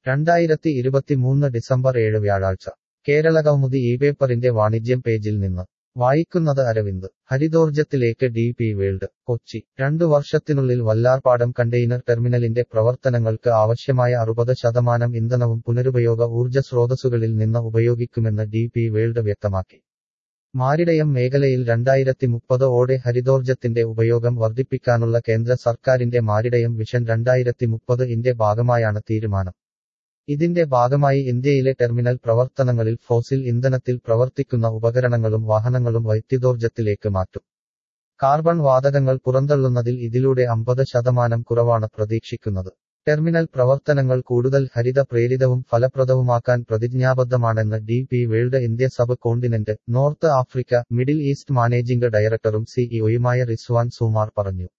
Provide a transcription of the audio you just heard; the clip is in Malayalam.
2023 ഡിസംബർ 7 വ്യാഴാഴ്ച കേരളകൗമുദി ഇപേപ്പറിന്റെ വാണിജ്യം പേജിൽ നിന്ന് വായിക്കുന്നത് അരവിന്ദ്. ഹരിതോർജ്ജത്തിലേക്ക് ഡി.പി. വേൾഡ്. കൊച്ചി. 2 വർഷത്തിനുള്ളിൽ വല്ലാർപാടം കണ്ടെയ്നർ ടെർമിനലിന്റെ പ്രവർത്തനങ്ങൾക്ക് ആവശ്യമായ 60% ഇന്ധനവും പുനരുപയോഗ ഊർജ്ജ സ്രോതസ്സുകളിൽ നിന്ന് ഉപയോഗിക്കുമെന്ന് ഡി.പി. വേൾഡ് വ്യക്തമാക്കി. മാരിടയം മേഖലയിൽ 2030 ഹരിതോർജ്ജത്തിന്റെ ഉപയോഗം വർദ്ധിപ്പിക്കാനുള്ള കേന്ദ്ര സർക്കാരിന്റെ മാരിടയം വിഷൻ 2030 ഭാഗമായാണ് തീരുമാനം. ഇതിന്റെ ഭാഗമായി ഇന്ത്യയിലെ ടെർമിനൽ പ്രവർത്തനങ്ങളിൽ ഫോസിൽ ഇന്ധനത്തിൽ പ്രവർത്തിക്കുന്ന ഉപകരണങ്ങളും വാഹനങ്ങളും വൈദ്യുതോർജ്ജത്തിലേക്ക് മാറ്റും. കാർബൺ വാതകങ്ങൾ പുറന്തള്ളുന്നതിൽ ഇതിലൂടെ 50% കുറവാണ് പ്രതീക്ഷിക്കുന്നത്. ടെർമിനൽ പ്രവർത്തനങ്ങൾ കൂടുതൽ ഹരിത പ്രേരിതവും ഫലപ്രദവുമാക്കാൻ പ്രതിജ്ഞാബദ്ധമാണെന്ന് DP. World India subcontinent, North Africa, Middle East managing ഡയറക്ടറും സിഇഒയുമായ റിസ്വാൻ സുമാർ പറഞ്ഞു.